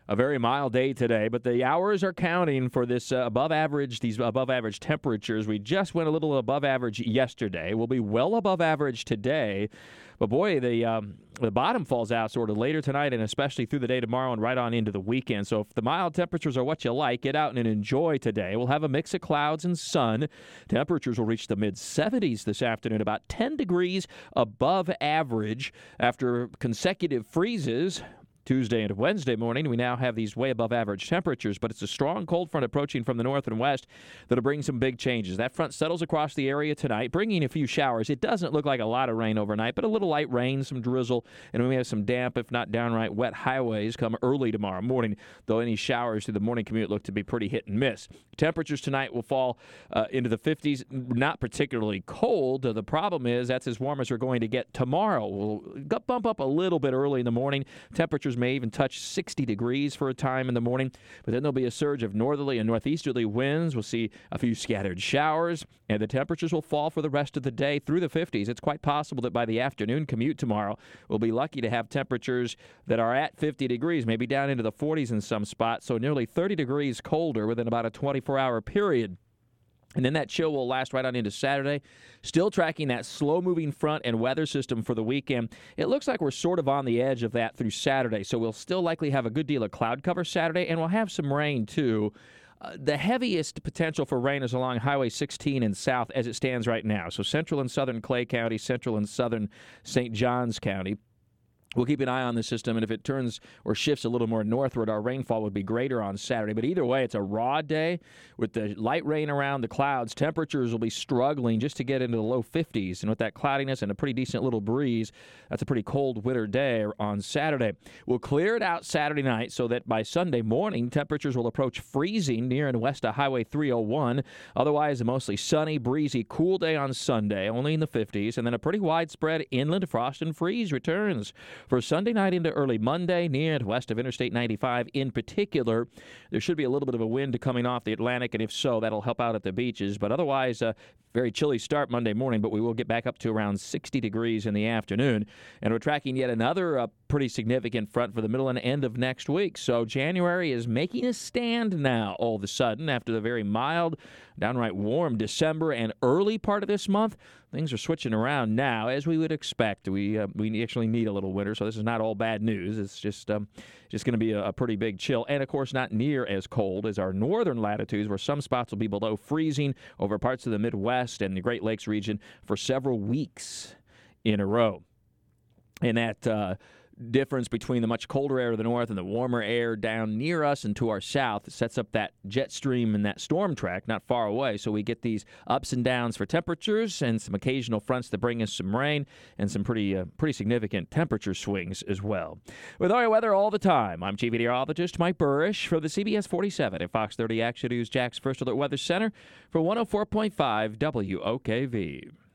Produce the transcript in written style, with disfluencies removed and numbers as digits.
A very mild day today, but the hours are counting for these above average temperatures. We just went a little above average yesterday. We'll be well above average today. But boy, the bottom falls out sort of later tonight and especially through the day tomorrow and right on into the weekend. So if the mild temperatures are what you like, get out and enjoy today. We'll have a mix of clouds and sun. Temperatures will reach the mid-70s this afternoon, about 10 degrees above average after consecutive freezes. Tuesday and Wednesday morning, we now have these way above average temperatures, but it's a strong cold front approaching from the north and west that'll bring some big changes. That front settles across the area tonight, bringing a few showers. It doesn't look like a lot of rain overnight, but a little light rain, some drizzle, and we may have some damp, if not downright wet highways come early tomorrow morning, though any showers through the morning commute look to be pretty hit and miss. Temperatures tonight will fall into the 50s, not particularly cold. The problem is that's as warm as we're going to get tomorrow. We'll bump up a little bit early in the morning. Temperatures may even touch 60 degrees for a time in the morning, but then there'll be a surge of northerly and northeasterly winds. We'll see a few scattered showers, and the temperatures will fall for the rest of the day through the 50s. It's quite possible that by the afternoon commute tomorrow, we'll be lucky to have temperatures that are at 50 degrees, maybe down into the 40s in some spots, so nearly 30 degrees colder within about a 24-hour period. And then that chill will last right on into Saturday. Still tracking that slow-moving front and weather system for the weekend. It looks like we're sort of on the edge of that through Saturday, so we'll still likely have a good deal of cloud cover Saturday, and we'll have some rain, too. The heaviest potential for rain is along Highway 16 and south as it stands right now. So central and southern Clay County, central and southern St. Johns County. We'll keep an eye on the system, and if it turns or shifts a little more northward, our rainfall would be greater on Saturday. But either way, it's a raw day with the light rain around the clouds. Temperatures will be struggling just to get into the low 50s, and with that cloudiness and a pretty decent little breeze, that's a pretty cold winter day on Saturday. We'll clear it out Saturday night so that by Sunday morning, temperatures will approach freezing near and west of Highway 301. Otherwise, a mostly sunny, breezy, cool day on Sunday, only in the 50s, and then a pretty widespread inland frost and freeze returns for Sunday night into early Monday, near and west of Interstate 95 in particular. There should be a little bit of a wind coming off the Atlantic, and if so, that'll help out at the beaches. But otherwise, very chilly start Monday morning, but we will get back up to around 60 degrees in the afternoon. And we're tracking yet another pretty significant front for the middle and end of next week. So January is making a stand now all of a sudden after the very mild, downright warm December and early part of this month. Things are switching around now, as we would expect. We actually need a little winter, so this is not all bad news. It's just going to be a pretty big chill. And, of course, not near as cold as our northern latitudes, where some spots will be below freezing over parts of the Midwest and the Great Lakes region for several weeks in a row. And that difference between the much colder air to the north and the warmer air down near us and to our south sets up that jet stream and that storm track not far away. So we get these ups and downs for temperatures and some occasional fronts that bring us some rain and some pretty significant temperature swings as well. With all your weather all the time, I'm Chief Meteorologist Mike Burrish for the CBS 47 at Fox 30 Action News Jack's First Alert Weather Center for 104.5 WOKV.